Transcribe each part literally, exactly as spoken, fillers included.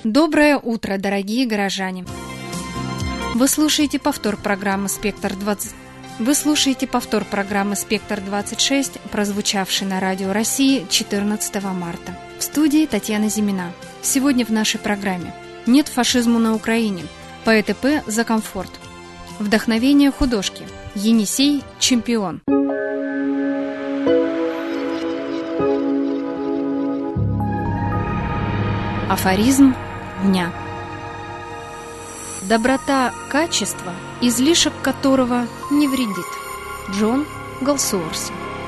Доброе утро, дорогие горожане! Вы слушаете повтор программы «Спектр двадцать». Вы слушаете повтор программы «Спектр двадцать шесть», прозвучавшей на Радио России четырнадцатого марта. В студии Татьяна Зимина. Сегодня в нашей программе «Нет фашизму на Украине», по э тэ пэ «За комфорт», вдохновение художки, Енисей – чемпион. Афоризм дня. Доброта – качество, излишек которого не вредит. Джон Голсуорси.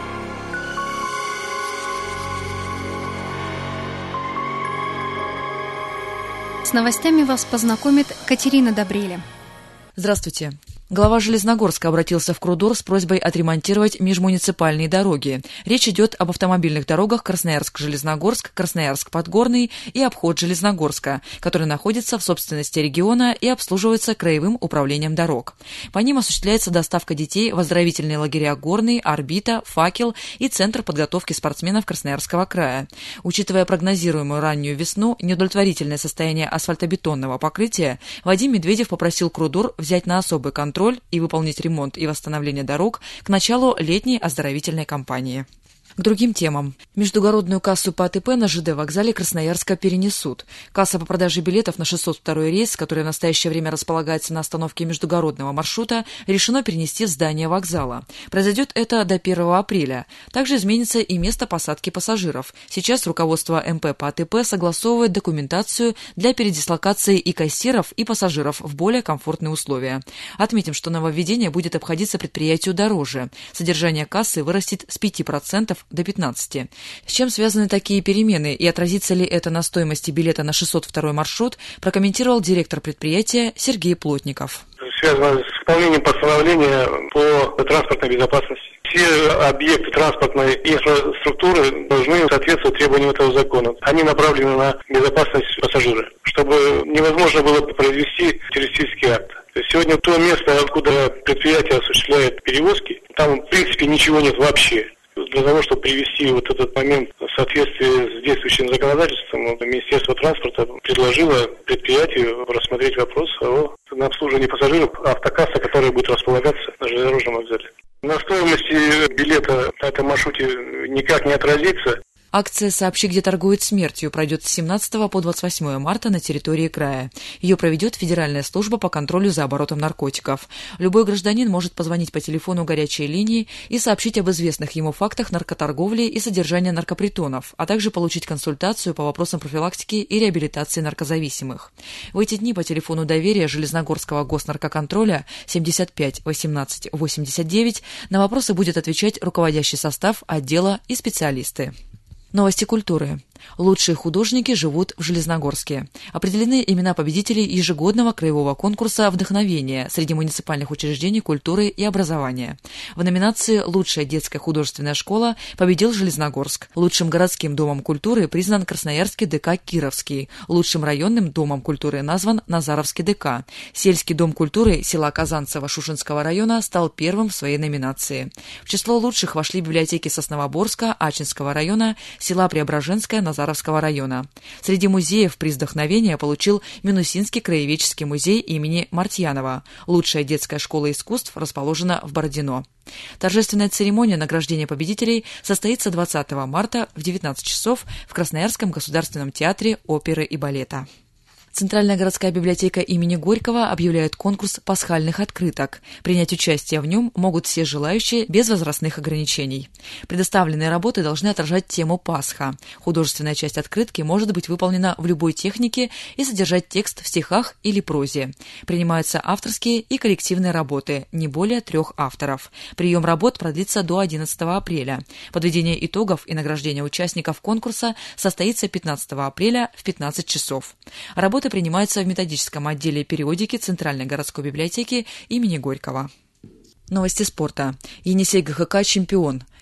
С новостями вас познакомит Катерина Добреля. Здравствуйте. Глава Железногорска обратился в КРУДОР с просьбой отремонтировать межмуниципальные дороги. Речь идет об автомобильных дорогах Красноярск-Железногорск, Красноярск-Подгорный и обход Железногорска, который находится в собственности региона и обслуживается Краевым управлением дорог. По ним осуществляется доставка детей в оздоровительные лагеря «Горный», «Орбита», «Факел» и Центр подготовки спортсменов Красноярского края. Учитывая прогнозируемую раннюю весну, неудовлетворительное состояние асфальтобетонного покрытия, Вадим Медведев попросил КРУДОР взять на особый контроль и выполнить ремонт и восстановление дорог к началу летней оздоровительной кампании. К другим темам. Междугородную кассу по а тэ пэ на жэ дэ вокзале Красноярска перенесут. Касса по продаже билетов на шестьсот второй рейс, который в настоящее время располагается на остановке междугородного маршрута, решено перенести в здание вокзала. Произойдет это до первого апреля. Также изменится и место посадки пассажиров. Сейчас руководство эм пэ по а тэ пэ согласовывает документацию для передислокации и кассиров, и пассажиров в более комфортные условия. Отметим, что нововведение будет обходиться предприятию дороже. Содержание кассы вырастет с пяти процентов до пятнадцати. С чем связаны такие перемены и отразится ли это на стоимости билета на шестьсот второй маршрут, прокомментировал директор предприятия Сергей Плотников. Связано с исполнением постановления по транспортной безопасности. Все объекты транспортной инфраструктуры должны соответствовать требованиям этого закона. Они направлены на безопасность пассажира, чтобы невозможно было произвести террористический акт. Сегодня то место, откуда предприятие осуществляет перевозки, там в принципе ничего нет вообще. Для того, чтобы привести вот этот момент в соответствии с действующим законодательством, Министерство транспорта предложило предприятию рассмотреть вопрос о обслуживании пассажиров автокасса, которая будет располагаться на железнодорожном вокзале. На стоимости билета на этом маршруте никак не отразится. Акция «Сообщи, где торгуют смертью» пройдет с семнадцатого по двадцать восьмое марта на территории края. Ее проведет Федеральная служба по контролю за оборотом наркотиков. Любой гражданин может позвонить по телефону горячей линии и сообщить об известных ему фактах наркоторговли и содержания наркопритонов, а также получить консультацию по вопросам профилактики и реабилитации наркозависимых. В эти дни по телефону доверия Железногорского госнаркоконтроля семьдесят пять восемнадцать восемьдесят девять на вопросы будет отвечать руководящий состав отдела и специалисты. Новости культуры. Лучшие художники живут в Железногорске. Определены имена победителей ежегодного краевого конкурса «Вдохновение» среди муниципальных учреждений культуры и образования. В номинации «Лучшая детская художественная школа» победил Железногорск. Лучшим городским домом культуры признан Красноярский ДК «Кировский». Лучшим районным домом культуры назван Назаровский ДК. Сельский дом культуры села Казанцево Шушинского района стал первым в своей номинации. В число лучших вошли библиотеки Сосновоборска, Ачинского района, села Преображенское, Назаровского района. Среди музеев приз вдохновения получил Минусинский краеведческий музей имени Мартьянова. Лучшая детская школа искусств расположена в Бородино. Торжественная церемония награждения победителей состоится двадцатого марта в девятнадцать часов в Красноярском государственном театре оперы и балета. Центральная городская библиотека имени Горького объявляет конкурс пасхальных открыток. Принять участие в нем могут все желающие без возрастных ограничений. Предоставленные работы должны отражать тему Пасха. Художественная часть открытки может быть выполнена в любой технике и содержать текст в стихах или прозе. Принимаются авторские и коллективные работы, не более трех авторов. Прием работ продлится до одиннадцатого апреля. Подведение итогов и награждение участников конкурса состоится пятнадцатого апреля в пятнадцать часов. Работы принимаются в методическом отделе периодики Центральной городской библиотеки имени Горького. Новости спорта. Енисей ГХК чемпион.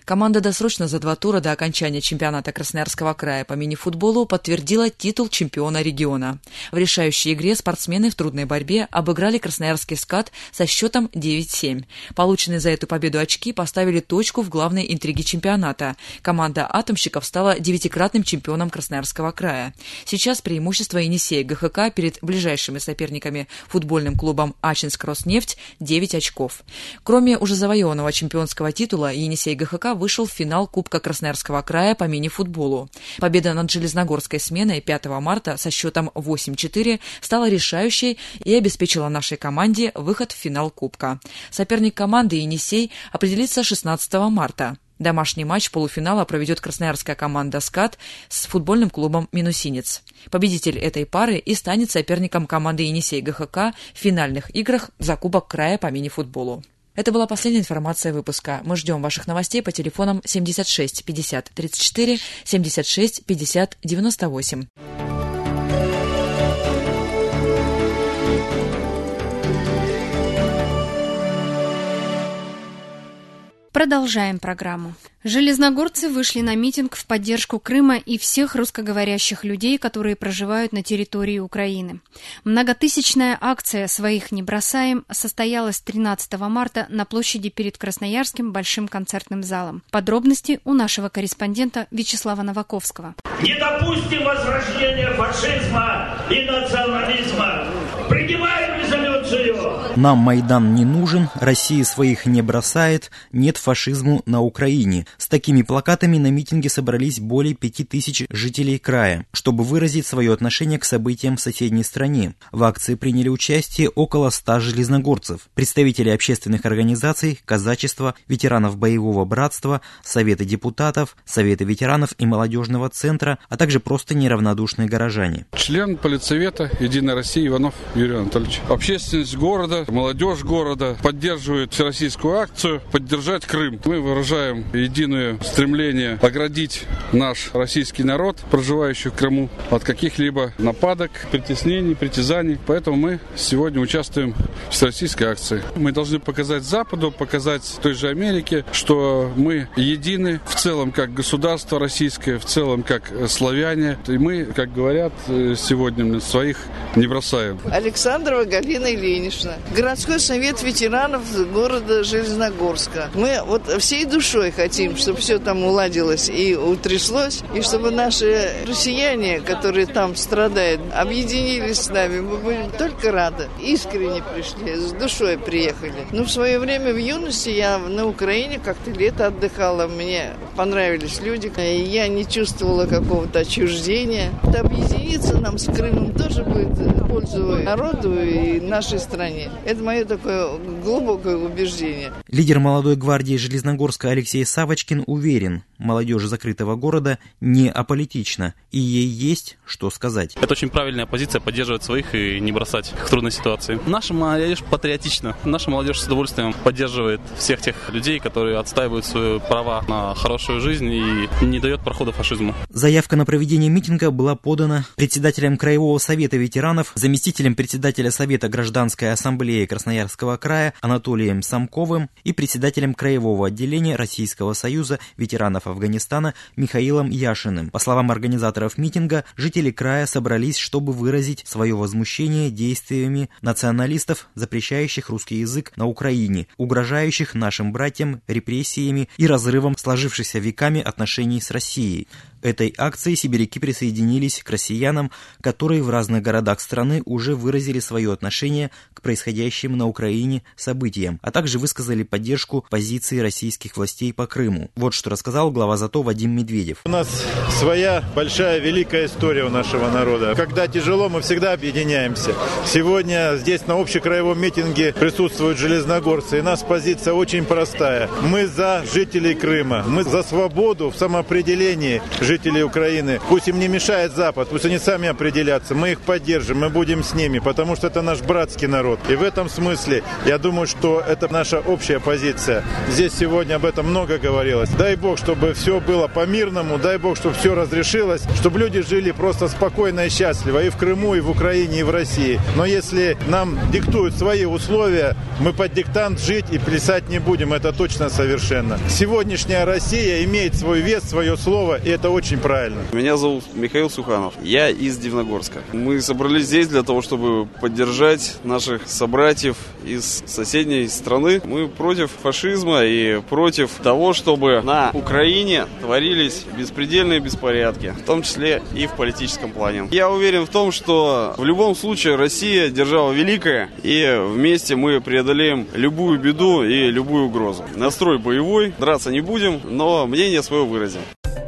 Команда досрочно за два тура до окончания чемпионата Красноярского края по мини-футболу подтвердила титул чемпиона региона. В решающей игре спортсмены в трудной борьбе обыграли красноярский «Скат» со счетом девять семь. Полученные за эту победу очки поставили точку в главной интриге чемпионата. Команда атомщиков стала девятикратным чемпионом Красноярского края. Сейчас преимущество Енисея ГХК перед ближайшими соперниками футбольным клубом Ачинск-Роснефть девять очков. Кроме уже завоеванного чемпионского титула, Енисей ГХК вышел в финал Кубка Красноярского края по мини-футболу. Победа над железногорской сменой пятого марта со счетом восемь четыре стала решающей и обеспечила нашей команде выход в финал Кубка. Соперник команды Енисей определится шестнадцатого марта. Домашний матч полуфинала проведет красноярская команда «Скат» с футбольным клубом «Минусинец». Победитель этой пары и станет соперником команды Енисей ГХК в финальных играх за Кубок края по мини-футболу. Это была последняя информация выпуска. Мы ждем ваших новостей по телефонам семьдесят шесть пятьдесят тридцать четыре, семьдесят шесть пятьдесят девяносто восемь. Продолжаем программу. Железногорцы вышли на митинг в поддержку Крыма и всех русскоговорящих людей, которые проживают на территории Украины. Многотысячная акция «Своих не бросаем» состоялась тринадцатого марта на площади перед Красноярским большим концертным залом. Подробности у нашего корреспондента Вячеслава Новаковского. Не допустим возрождения фашизма и национализма. Принимаем резолюцию. Нам Майдан не нужен, Россия своих не бросает, нет фашизму на Украине. С такими плакатами на митинге собрались более пяти тысяч жителей края, чтобы выразить свое отношение к событиям в соседней стране. В акции приняли участие около ста железногорцев, представители общественных организаций, казачества, ветеранов боевого братства, Совета депутатов, Совета ветеранов и молодежного центра, а также просто неравнодушные горожане. Член политсовета «Единой России» Иванов Юрий Анатольевич. Общественность города, молодежь города поддерживает всероссийскую акцию «Поддержать Крым». Мы выражаем единое стремление оградить наш российский народ, проживающий в Крыму, от каких-либо нападок, притеснений, притязаний. Поэтому мы сегодня участвуем в всероссийской акции. Мы должны показать Западу, показать той же Америке, что мы едины в целом как государство российское, в целом как славяне. И мы, как говорят сегодня, своих не бросаем. Александрова Галина Ильинична, городской совет ветеранов города Железногорска. Мы вот всей душой хотим, чтобы все там уладилось и утряслось, и чтобы наши россияне, которые там страдают, объединились с нами. Мы будем только рады. Искренне пришли, с душой приехали. Но в свое время в юности я на Украине как-то лето отдыхала, мне понравились люди, и я не чувствовала какого-то отчуждения. Объединиться нам с Крымом тоже будет пользу народу и нашей стране. Это мое такое глубокое убеждение. Лидер молодой гвардии Железногорска Алексей Савочкин уверен, молодежь закрытого города не аполитична, и ей есть что сказать. Это очень правильная позиция, поддерживать своих и не бросать их в трудной ситуации. Наша молодежь патриотична. Наша молодежь с удовольствием поддерживает всех тех людей, которые отстаивают свои права на хорошую жизнь и не дает прохода фашизму. Заявка на проведение митинга была подана председателем Краевого совета ветеранов, заместителем председателя Совета Гражданской ассамблеи Красноярского края Анатолием Самковым и председателем Краевого отделения Российского союза ветеранов Афганистана Михаилом Яшиным. По словам организаторов митинга, жители края собрались, чтобы выразить свое возмущение действиями националистов, запрещающих русский язык на Украине, угрожающих нашим братьям репрессиями и разрывом сложившихся веками отношений с Россией. Этой акции сибиряки присоединились к россиянам, которые в разных городах страны уже выразили свое отношение к происходящим на Украине событиям, а также высказали поддержку позиции российских властей по Крыму. Вот что рассказал глава ЗАТО Вадим Медведев. У нас своя большая великая история у нашего народа. Когда тяжело, мы всегда объединяемся. Сегодня здесь на общекраевом митинге присутствуют железногорцы, и у нас позиция очень простая. Мы за жителей Крыма, мы за свободу в самоопределении жителей жителей Украины. Пусть им не мешает Запад, пусть они сами определятся. Мы их поддержим, мы будем с ними, потому что это наш братский народ. И в этом смысле, я думаю, что это наша общая позиция. Здесь сегодня об этом много говорилось. Дай Бог, чтобы все было по-мирному, дай Бог, чтобы все разрешилось, чтобы люди жили просто спокойно и счастливо и в Крыму, и в Украине, и в России. Но если нам диктуют свои условия, мы под диктант жить и плясать не будем, это точно совершенно. Сегодняшняя Россия имеет свой вес, свое слово, и это очень правильно. Меня зовут Михаил Суханов. Я из Дивногорска. Мы собрались здесь для того, чтобы поддержать наших собратьев из соседней страны. Мы против фашизма и против того, чтобы на Украине творились беспредельные беспорядки, в том числе и в политическом плане. Я уверен в том, что в любом случае Россия держава великая, и вместе мы преодолеем любую беду и любую угрозу. Настрой боевой, драться не будем, но мнение свое выразим.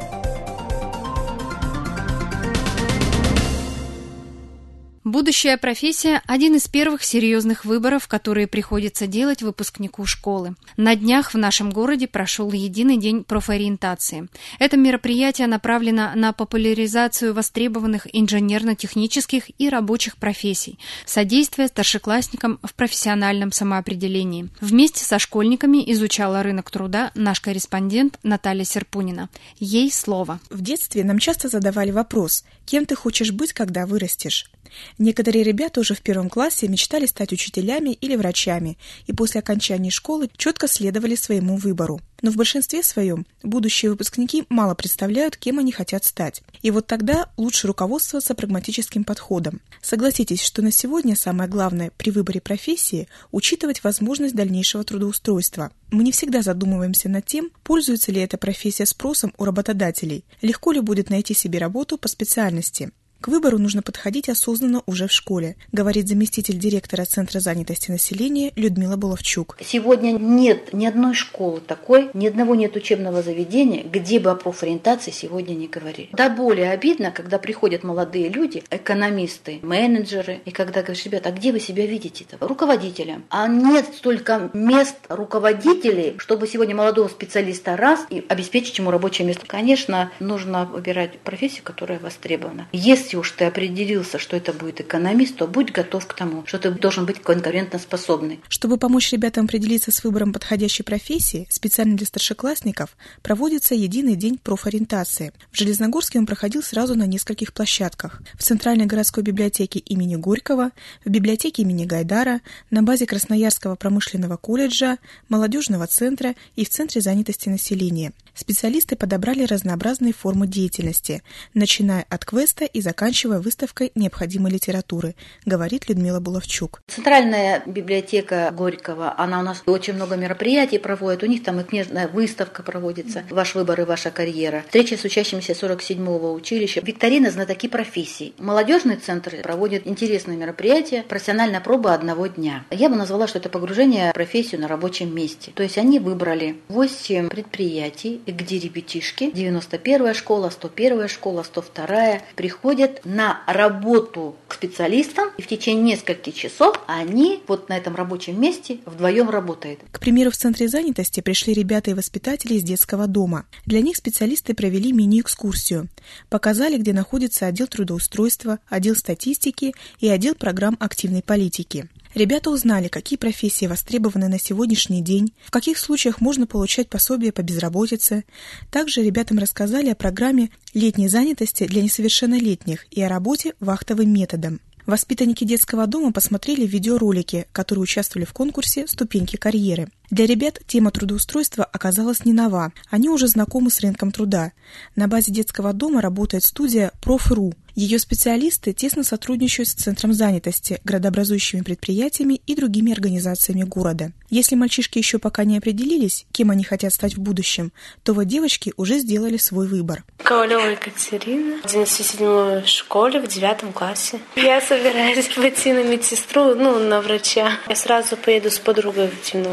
Будущая профессия – один из первых серьезных выборов, которые приходится делать выпускнику школы. На днях в нашем городе прошел единый день профориентации. Это мероприятие направлено на популяризацию востребованных инженерно-технических и рабочих профессий, содействие старшеклассникам в профессиональном самоопределении. Вместе со школьниками изучала рынок труда наш корреспондент Наталья Серпунина. Ей слово. В детстве нам часто задавали вопрос: кем ты хочешь быть, когда вырастешь? Некоторые ребята уже в первом классе мечтали стать учителями или врачами, и после окончания школы четко следовали своему выбору. Но в большинстве своем будущие выпускники мало представляют, кем они хотят стать. И вот тогда лучше руководствоваться прагматическим подходом. Согласитесь, что на сегодня самое главное при выборе профессии – учитывать возможность дальнейшего трудоустройства. Мы не всегда задумываемся над тем, пользуется ли эта профессия спросом у работодателей, легко ли будет найти себе работу по специальности. К выбору нужно подходить осознанно уже в школе, говорит заместитель директора Центра занятости населения Людмила Булавчук. Сегодня нет ни одной школы такой, ни одного нет учебного заведения, где бы о профориентации сегодня не говорили. Да более обидно, когда приходят молодые люди, экономисты, менеджеры, и когда говоришь: ребята, а где вы себя видите-то? Руководителем. А нет столько мест руководителей, чтобы сегодня молодого специалиста раз и обеспечить ему рабочее место. Конечно, нужно выбирать профессию, которая востребована. Если Если уж ты определился, что это будет экономист, то будь готов к тому, что ты должен быть конкурентоспособный. Чтобы помочь ребятам определиться с выбором подходящей профессии, специально для старшеклассников проводится единый день профориентации. В Железногорске он проходил сразу на нескольких площадках. В Центральной городской библиотеке имени Горького, в библиотеке имени Гайдара, на базе Красноярского промышленного колледжа, молодежного центра и в Центре занятости населения. Специалисты подобрали разнообразные формы деятельности, начиная от квеста и заканчивая выставкой необходимой литературы, говорит Людмила Булавчук. Центральная библиотека Горького, она у нас очень много мероприятий проводит, у них там и книжная выставка проводится, «Ваш выбор и ваша карьера», встреча с учащимися сорок седьмого училища, викторина «Знатоки профессий». Молодежный центр проводит интересные мероприятия, профессиональная проба одного дня. Я бы назвала, что это погружение в профессию на рабочем месте. То есть они выбрали восемь предприятий, где ребятишки, девяносто первая школа, сто первая школа, сто вторая, приходят на работу к специалистам, и в течение нескольких часов они вот на этом рабочем месте вдвоем работают. К примеру, в Центре занятости пришли ребята и воспитатели из детского дома. Для них специалисты провели мини-экскурсию. Показали, где находится отдел трудоустройства, отдел статистики и отдел программ активной политики. Ребята узнали, какие профессии востребованы на сегодняшний день, в каких случаях можно получать пособие по безработице. Также ребятам рассказали о программе летней занятости для несовершеннолетних и о работе вахтовым методом. Воспитанники детского дома посмотрели видеоролики, которые участвовали в конкурсе «Ступеньки карьеры». Для ребят тема трудоустройства оказалась не нова, они уже знакомы с рынком труда. На базе детского дома работает студия «Проф.ру». Ее специалисты тесно сотрудничают с Центром занятости, градообразующими предприятиями и другими организациями города. Если мальчишки еще пока не определились, кем они хотят стать в будущем, то вот девочки уже сделали свой выбор. Ковалева Екатерина, в девяносто седьмой школе, в девятом классе. Я собираюсь пойти на медсестру, ну, на врача. Я сразу поеду с подругой в Дивногорск.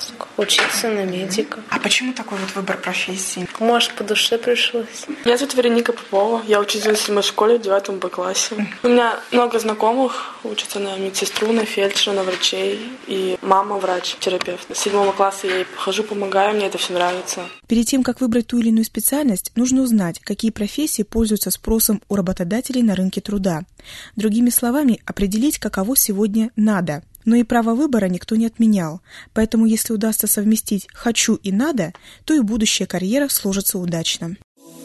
Новосибирск, учиться на медика. А почему такой вот выбор профессии? Может, по душе пришлось. Меня зовут Вероника Попова, я учитель в седьмой школе в девятом Б классе. У меня много знакомых учатся на медсестру, на фельдшера, на врачей, и мама врач-терапевт. С седьмого класса я ей хожу, помогаю, мне это все нравится. Перед тем, как выбрать ту или иную специальность, нужно узнать, какие профессии пользуются спросом у работодателей на рынке труда. Другими словами, определить, каково сегодня надо. Но и право выбора никто не отменял, поэтому если удастся совместить «хочу» и «надо», то и будущая карьера сложится удачно.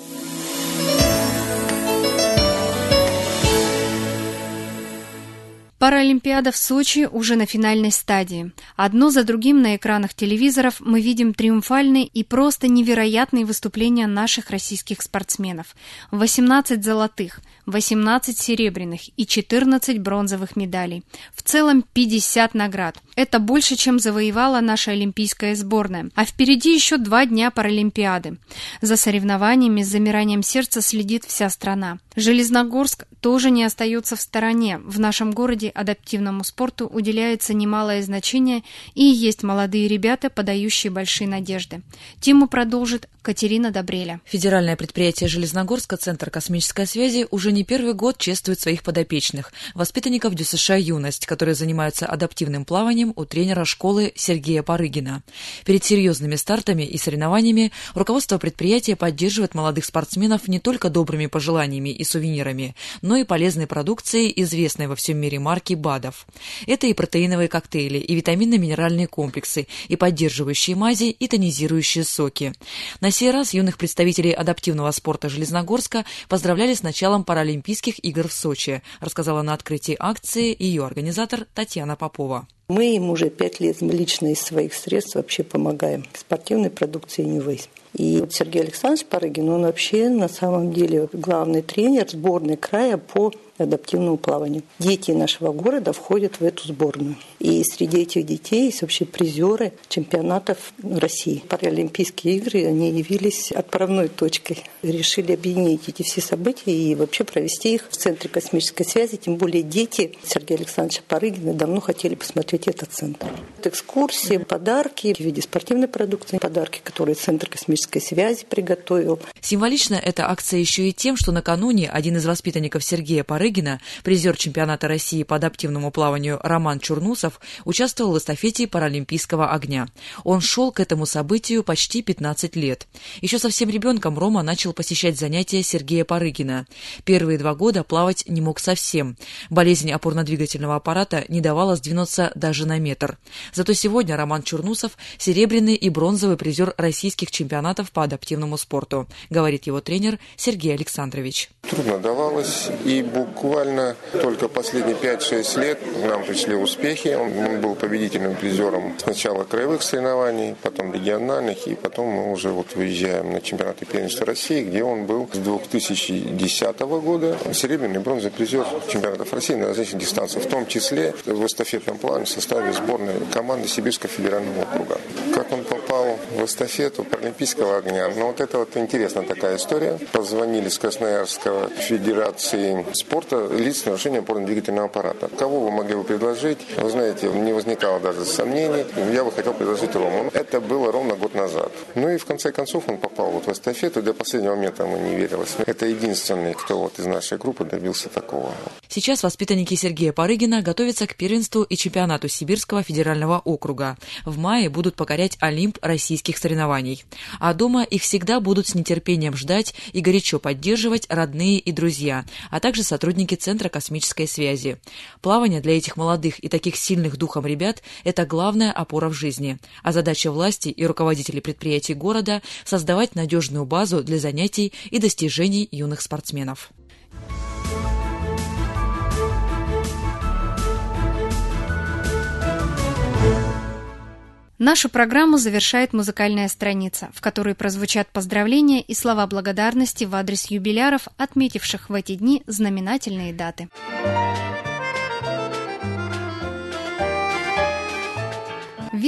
Паралимпиада в Сочи уже на финальной стадии. Одно за другим на экранах телевизоров мы видим триумфальные и просто невероятные выступления наших российских спортсменов. восемнадцать золотых, восемнадцать серебряных и четырнадцать бронзовых медалей. В целом пятьдесят наград. Это больше, чем завоевала наша олимпийская сборная. А впереди еще два дня Паралимпиады. За соревнованиями с замиранием сердца следит вся страна. Железногорск тоже не остается в стороне. В нашем городе адаптивному спорту уделяется немалое значение, и есть молодые ребята, подающие большие надежды. Тему продолжит Катерина Добреля. Федеральное предприятие Железногорска «Центр космической связи» уже не первый год чествует своих подопечных, воспитанников ДЮСШ «Юность», которые занимаются адаптивным плаванием у тренера школы Сергея Парыгина. Перед серьезными стартами и соревнованиями руководство предприятия поддерживает молодых спортсменов не только добрыми пожеланиями и сувенирами, но и полезной продукцией, известной во всем мире марки БАДов. Это и протеиновые коктейли, и витаминно-минеральные комплексы, и поддерживающие мази, и тонизирующие соки. На сей раз юных представителей адаптивного спорта Железногорска поздравляли с началом Паралимпийских игр в Сочи, рассказала на открытии акции ее организатор Татьяна Попова. Мы им уже пять лет лично из своих средств вообще помогаем спортивной продукции «Ньювейс». И вот Сергей Александрович Парыгин, он вообще на самом деле главный тренер сборной края по адаптивному плаванию. Дети нашего города входят в эту сборную. И среди этих детей есть вообще призеры чемпионатов России. Паралимпийские игры, они явились отправной точкой. Решили объединить эти все события и вообще провести их в Центре космической связи. Тем более дети Сергея Александровича Парыгина давно хотели посмотреть этот центр. Экскурсии, подарки в виде спортивной продукции, подарки, которые Центр космической связи приготовил. Символично эта акция еще и тем, что накануне один из воспитанников Сергея Парыгина, призер чемпионата России по адаптивному плаванию Роман Чурнусов, участвовал в эстафете Паралимпийского огня. Он шел к этому событию почти пятнадцать лет. Еще совсем ребенком Рома начал посещать занятия Сергея Парыгина. Первые два года плавать не мог совсем. Болезнь опорно-двигательного аппарата не давала сдвинуться даже на метр. Зато сегодня Роман Чурнусов – серебряный и бронзовый призер российских чемпионатов по адаптивному спорту, говорит его тренер Сергей Александрович. Трудно давалось, и буквально только последние пять-шесть лет нам пришли успехи. Он был победительным призером сначала краевых соревнований, потом региональных, и потом мы уже вот выезжаем на чемпионаты первенства России, где он был с две тысячи десятого года серебряный и бронзовый призер чемпионатов России на различных дистанциях, в том числе в эстафетном плане в составе сборной команды Сибирского федерального округа. Как он попал в эстафету Паралимпийского огня? Ну вот это вот интересная такая история. Позвонили с Красноярского федерации спорта лиц с нарушением опорно-двигательного аппарата. Кого вы могли бы предложить? Вы знаете, не возникало даже сомнений. Я бы хотел предложить Рому. Это было ровно год назад. Ну и в конце концов он попал вот в эстафету. До последнего момента ему не верилось. Это единственный, кто вот из нашей группы добился такого. Сейчас воспитанники Сергея Парыгина готовятся к первенству и чемпионату Сибирского федерального округа. В мае будут покорять Олимп российских соревнований. А дома их всегда будут с нетерпением ждать и горячо поддерживать родные и друзья, а также сотрудники Центра космической связи. Плавание для этих молодых и таких сильных духом ребят – это главная опора в жизни. А задача власти и руководителей предприятий города – создавать надежную базу для занятий и достижений юных спортсменов. Нашу программу завершает музыкальная страница, в которой прозвучат поздравления и слова благодарности в адрес юбиляров, отметивших в эти дни знаменательные даты. В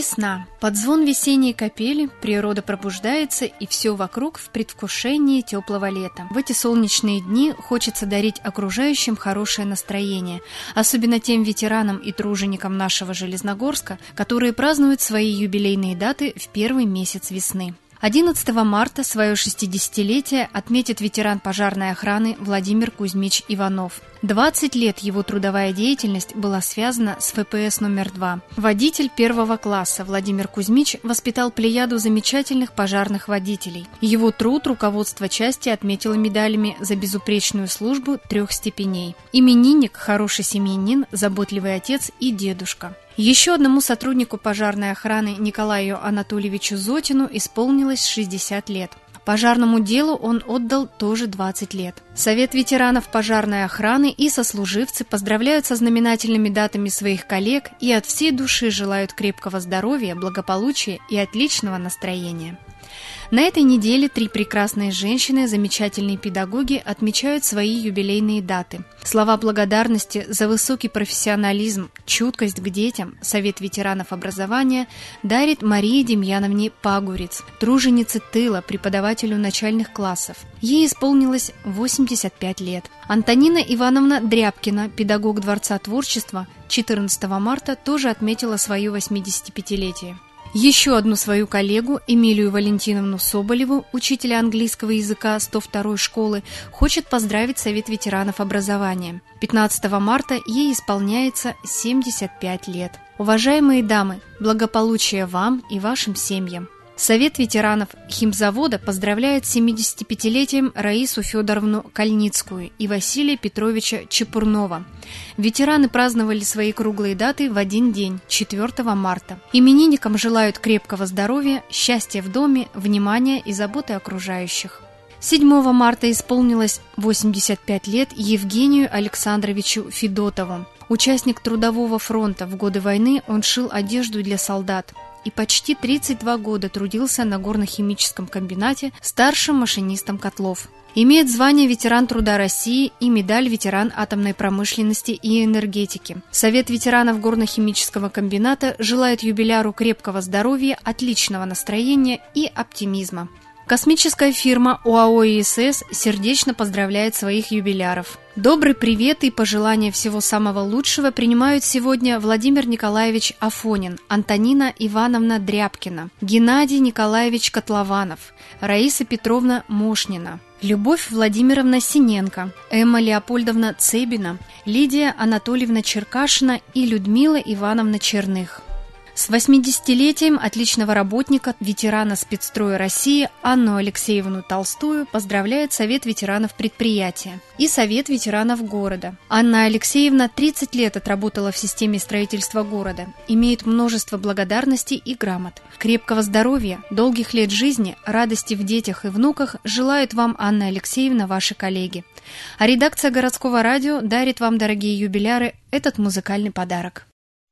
Весна. Под звон весенней капели природа пробуждается, и все вокруг в предвкушении теплого лета. В эти солнечные дни хочется дарить окружающим хорошее настроение, особенно тем ветеранам и труженикам нашего Железногорска, которые празднуют свои юбилейные даты в первый месяц весны. одиннадцатого марта свое шестидесятилетие отметит ветеран пожарной охраны Владимир Кузьмич Иванов. двадцать лет его трудовая деятельность была связана с эф пэ эс номер два. Водитель первого класса Владимир Кузьмич воспитал плеяду замечательных пожарных водителей. Его труд руководство части отметило медалями за безупречную службу трех степеней. Именинник, хороший семьянин, заботливый отец и дедушка. Еще одному сотруднику пожарной охраны Николаю Анатольевичу Зотину исполнилось шестьдесят лет. Пожарному делу он отдал тоже двадцать лет. Совет ветеранов пожарной охраны и сослуживцы поздравляют со знаменательными датами своих коллег и от всей души желают крепкого здоровья, благополучия и отличного настроения. На этой неделе три прекрасные женщины, замечательные педагоги, отмечают свои юбилейные даты. Слова благодарности за высокий профессионализм, чуткость к детям Совет ветеранов образования дарит Марии Демьяновне Пагурец, труженице тыла, преподавателю начальных классов. Ей исполнилось восемьдесят пять лет. Антонина Ивановна Дрябкина, педагог Дворца творчества, четырнадцатого марта тоже отметила свое восьмидесятипятилетие. Еще одну свою коллегу, Эмилию Валентиновну Соболеву, учителя английского языка сто второй школы, хочет поздравить Совет ветеранов образования. пятнадцатого марта ей исполняется семьдесят пять лет. Уважаемые дамы, благополучия вам и вашим семьям! Совет ветеранов химзавода поздравляет с семидесятипятилетием Раису Федоровну Кальницкую и Василия Петровича Чепурнова. Ветераны праздновали свои круглые даты в один день, четвёртого марта. Именинникам желают крепкого здоровья, счастья в доме, внимания и заботы окружающих. седьмого марта исполнилось восемьдесят пять лет Евгению Александровичу Федотову. Участник Трудового фронта, в годы войны он шил одежду для солдат и почти тридцать два года трудился на горно-химическом комбинате старшим машинистом котлов. Имеет звание ветеран труда России и медаль ветеран атомной промышленности и энергетики. Совет ветеранов горно-химического комбината желает юбиляру крепкого здоровья, отличного настроения и оптимизма. Космическая фирма ОАО ИСС сердечно поздравляет своих юбиляров. Добрый привет и пожелания всего самого лучшего принимают сегодня Владимир Николаевич Афонин, Антонина Ивановна Дрябкина, Геннадий Николаевич Котлованов, Раиса Петровна Мошнина, Любовь Владимировна Синенко, Эмма Леопольдовна Цебина, Лидия Анатольевна Черкашина и Людмила Ивановна Черных. С восьмидесятилетием отличного работника, ветерана спецстроя России Анну Алексеевну Толстую поздравляет Совет ветеранов предприятия и Совет ветеранов города. Анна Алексеевна тридцать лет отработала в системе строительства города, имеет множество благодарностей и грамот. Крепкого здоровья, долгих лет жизни, радости в детях и внуках желают вам, Анна Алексеевна, ваши коллеги. А редакция городского радио дарит вам, дорогие юбиляры, этот музыкальный подарок.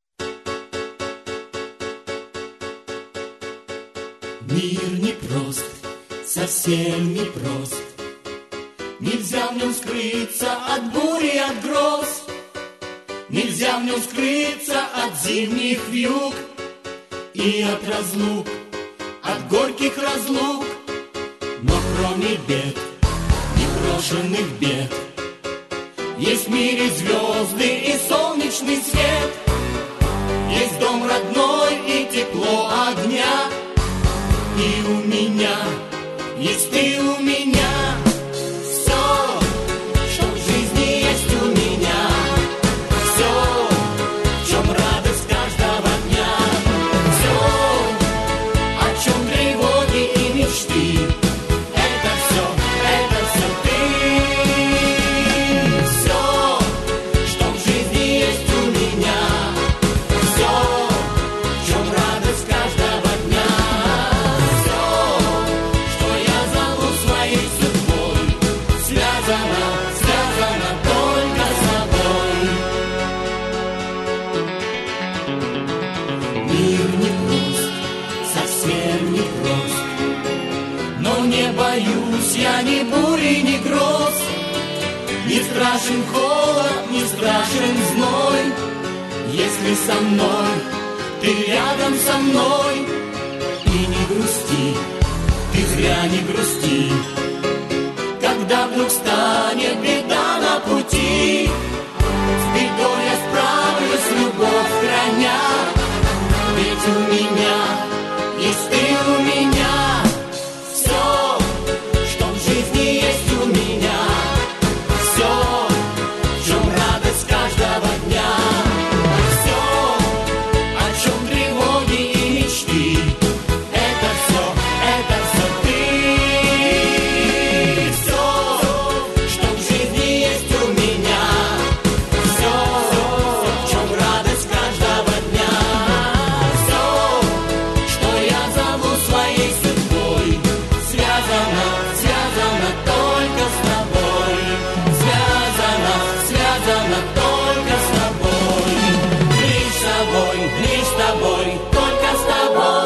Мир непрост, совсем непрост. Нельзя в нем скрыться от бури, от гроз. Нельзя в нем скрыться от зимних вьюг и от разлук, от горьких разлук. Но кроме бед, непрошенных бед, есть в мире звезды и солнечный свет. Есть дом родной и тепло огня. И у меня, есть ты у меня, все, что в жизни есть у меня, все, в чем радость каждого дня, все, о чем тревоги и мечты, это все, это все ты, все, что в жизни есть у меня, все, в чем радость каждого дня. Боюсь я ни бури, ни гроз, не страшен холод, не страшен зной. Если со мной ты рядом со мной. И не грусти, ты зря не грусти, когда вдруг станет беда на пути. С бедой я справлюсь, любовь храня, ведь у меня есть ты у меня. Все, что в жизни есть у меня, все, в чем радость каждого дня, все, о чем тревоги и мечты, это все, это все ты. Все, что в жизни есть у меня, все, в чем радость каждого дня, все, что я зову своей судьбой, связано, связано только с тобой, связано, связано только с тобой, лишь с тобой, лишь с тобой, только с тобой.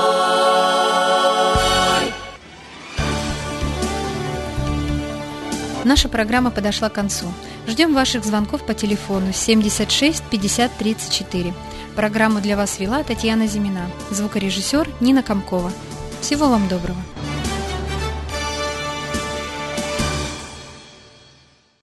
Наша программа подошла к концу. Ждем ваших звонков по телефону семьдесят шесть пятьдесят тридцать четыре. Программу для вас вела Татьяна Зимина, звукорежиссер Нина Комкова. Всего вам доброго.